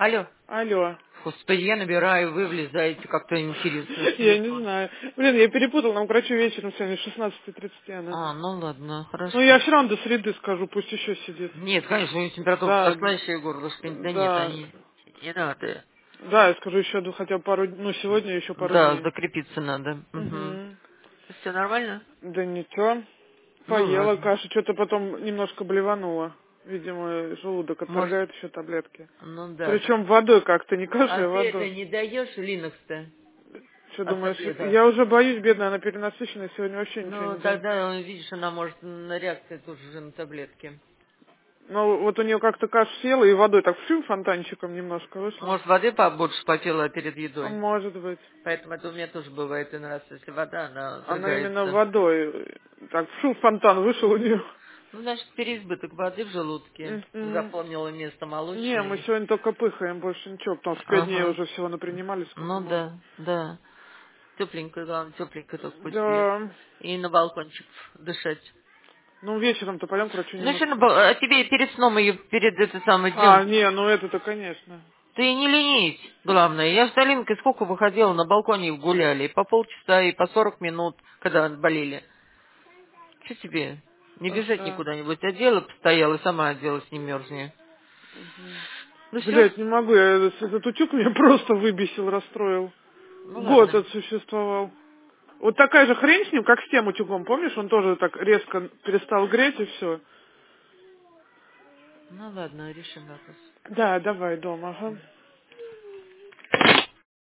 Алло. Алло. Господи, я набираю, вы влезаете, как-то интересно. Я не знаю. Блин, я перепутал, нам к врачу вечером сегодня 16:30 она. А, ну ладно, Ну, я хорошо. все равно до среды скажу, пусть еще сидит. Нет, конечно, у них температура Да, потрясающая, горлышко. Да нет, да, они не надо. да, я скажу еще хотя бы пару, ну, сегодня еще пару Да, дней. закрепиться надо. Угу. Угу. Все нормально? Да ничего. Ну Поела ладно. кашу, что-то потом немножко блеванула. Видимо, желудок Может, отторгает еще таблетки. ну да. Причем водой как-то, не А кашей, а ты это водой. не даешь Линокс-то Что от думаешь? таблеток? Я уже боюсь, бедная, она перенасыщенная, сегодня вообще ничего Ну, не дам. тогда, видишь, она может на реакции тоже же на таблетки. Ну, вот у нее как-то каша села и водой так фонтанчиком немножко вышла. Может, воды побольше попила перед едой? Может быть. Поэтому это у меня тоже бывает иной раз, если вода, она Она именно срыгается. водой. Так, фонтан вышел у нее. Ну, значит, переизбыток воды в желудке. М-м. Заполнила место Не, мы молочное. сегодня только пыхаем, больше ничего, потому что 5 дней Ага. уже всего напринимали, сколько Ну можно. да, да. Тепленько, главное, тепленько только пусть пьет. Да. И на балкончик дышать. Ну, вечером-то пойдем к врачу Ну, еще немножко. а тебе перед сном ее, перед этой самой А, днем. не, ну это-то, конечно. Ты не ленись, главное. Я с Алинкой сколько выходила, на балконе гуляли. И по полчаса, и по 40 минут, когда болели. Что тебе? Не бежать Да. никуда-нибудь. Одела, постояла, сама оделась, не мерзни. Мгм. Ну все? Блять, не могу, этот утюг меня просто выбесил, расстроил. Ну Год ладно. отсуществовал. Вот такая же хрень с ним, как с тем утюгом, помнишь? Он тоже так резко перестал греть и все. Ну ладно, решим вопрос. Да, давай дома, ага.